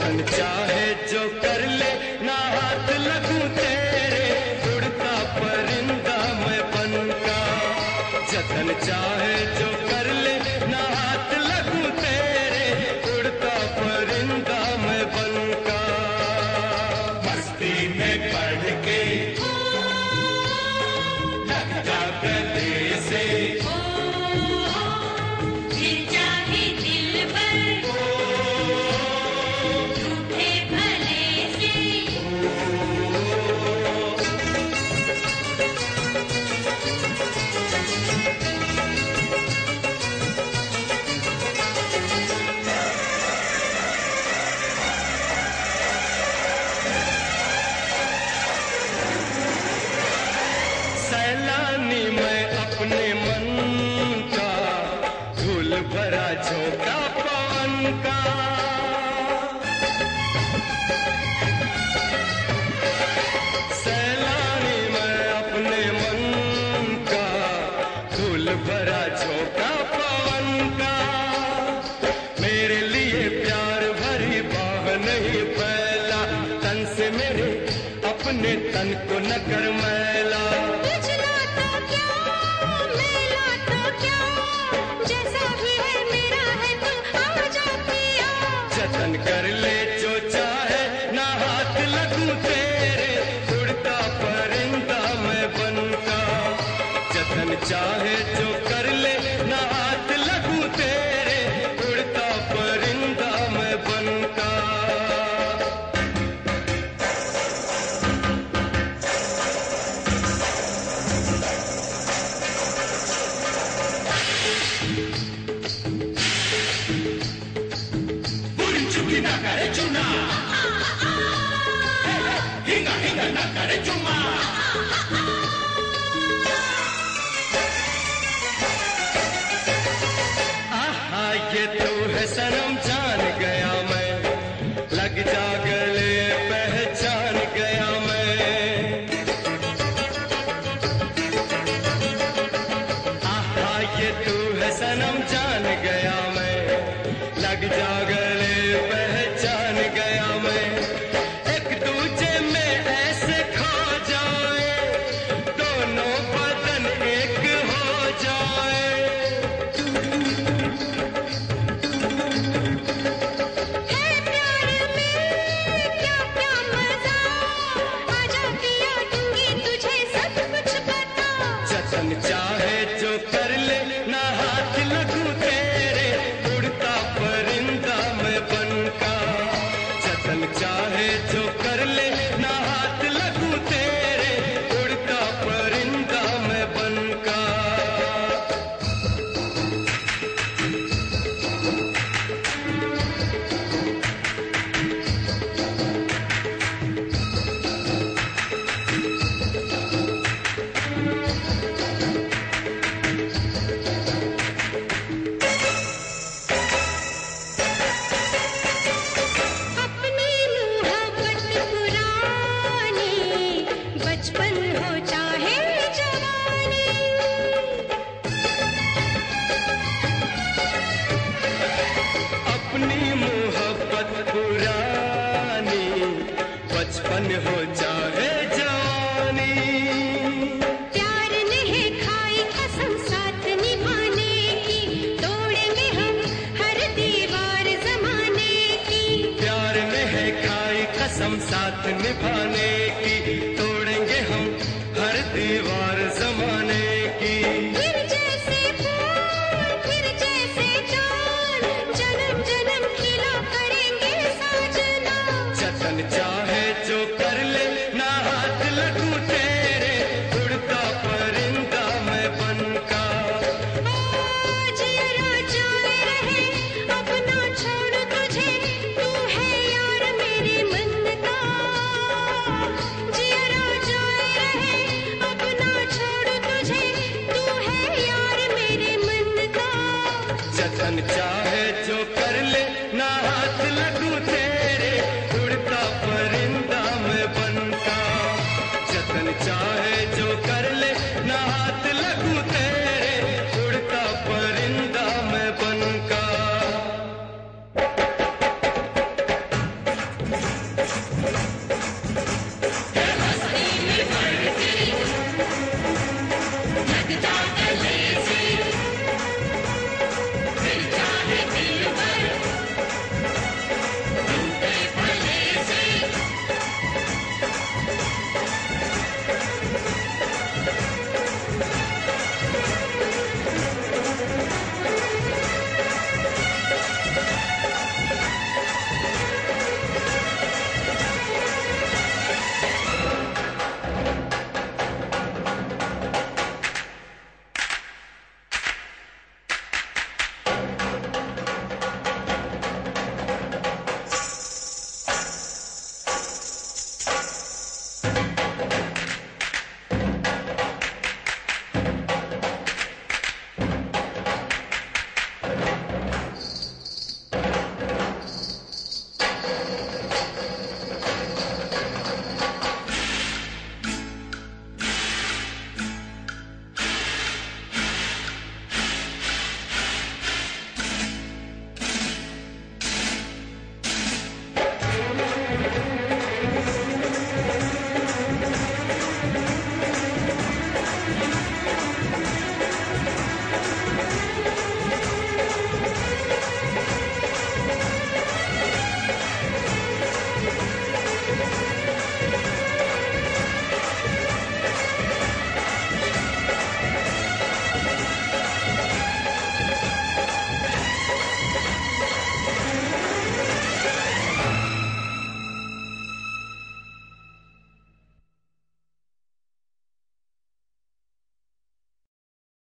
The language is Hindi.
जतन चाहे जो कर ले, ना हाथ लगूं तेरे, उड़ता परिंदा मैं बनका। जतन चाहे जो कर ले, ना हाथ लगूं तेरे, उड़ता परिंदा मैं बनका। मस्ती में पढ़ के लग जा गले से, सैलानी मैं अपने मन का, धूल भरा झोंका पवन का। सैलानी मैं अपने मन का, धूल भरा झोंका पवन का। मेरे लिए प्यार भरी बाह नहीं फैला, तन से मेरे अपने तन को न कर मैला। जतन कर ले जो चाहे, ना हाथ लगूं तेरे, उड़ता परिंदा मैं बनका। जतन चाहे जो कर ले, ना हाथ लगूं तेरे, उड़ता परिंदा मैं बनका। ना करे चुना, हिंगा हिंगा ना करे चुमा। आहा ये तू है सनम, जान गया मैं, लग जा गले पहचान गया मैं। आहा ये तू है सनम, जान गया मैं, लग जा गले पहचान गया मैं। एक दूजे में ऐसे खो जाए, दोनों बदन एक हो जाए। है प्यार में क्या क्या मजा, आजा पिया दूंगी तुझे सब कुछ पता। जतन चाहे जो कर ले, ना हाथ लगूं तेरे, उड़ता परिंदा मैं बनका। जतन चाहे जो कर ले, ना हाथ लगूं तेरे, उड़ता परिंदा मैं बनका। बचपन हो चाहे जवानी, अपनी मोहब्बत पुरानी, बचपन हो चाहे जवानी। प्यार ने है खाई कसम साथ निभाने की, तोड़ेंगे हम हर दीवार जमाने की। प्यार ने है खाई कसम साथ निभाने की, तोड़ेंगे हम हर दीवार जमाने की। फिर जैसे फूल, फिर जैसे चांद, जन्म जन्म खिला करेंगे साजना। जतन चाहे जो कर ले, ना हाथ लगूं तेरे, उड़ता परिंदा मैं बनका। जिया जाए रहे, अपना छोड़ तुझे, तू है यार मेरे मन का। जिया जाए रहे, अपना छोड़ तुझे, तू है यार मेरे मन का। जतन चाहे